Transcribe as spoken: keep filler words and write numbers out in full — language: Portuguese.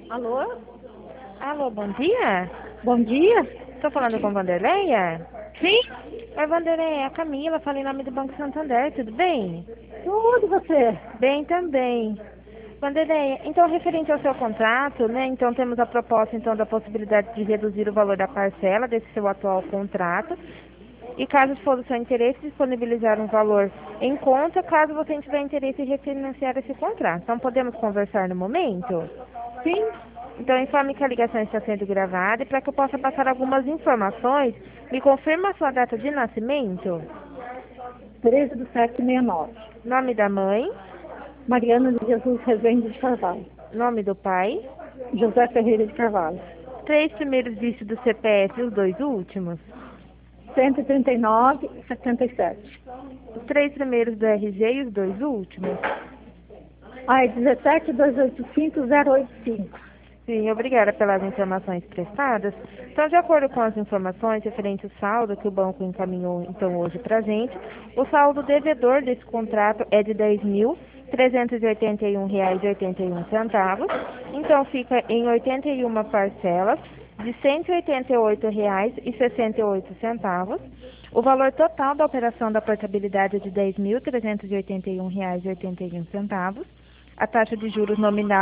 Alô? Alô, bom dia. Bom dia? Estou falando com Vanderleia? Sim? Oi, Vanderleia, é a Camila, falei em nome do Banco Santander, tudo bem? Tudo você? Bem também. Vanderleia, então referente ao seu contrato, né, então temos a proposta então da possibilidade de reduzir o valor da parcela desse seu atual contrato e caso for do seu interesse, disponibilizar um valor em conta caso você tiver interesse em refinanciar esse contrato. Então podemos conversar no momento? Sim? Então informe que a ligação está sendo gravada e para que eu possa passar algumas informações, me confirma a sua data de nascimento, treze do sete sessenta e nove. nome da mãe, Mariana de Jesus Rezende de Carvalho. nome do pai, José Ferreira de Carvalho. três primeiros dígitos do C P F e os dois últimos, cento e trinta e nove, setenta e sete. os três primeiros do R G e os dois últimos. Ah, é dezessete, duzentos e oitenta e cinco, zero oitenta e cinco. Sim, obrigada pelas informações prestadas. Então, de acordo com as informações referentes ao saldo que o banco encaminhou então hoje para a gente, o saldo devedor desse contrato é de dez mil trezentos e oitenta e um reais e oitenta e um centavos. Então, fica em oitenta e uma parcelas de cento e oitenta e oito reais e sessenta e oito centavos. O valor total da operação da portabilidade é de dez mil trezentos e oitenta e um reais e oitenta e um centavos. A taxa de juros nominal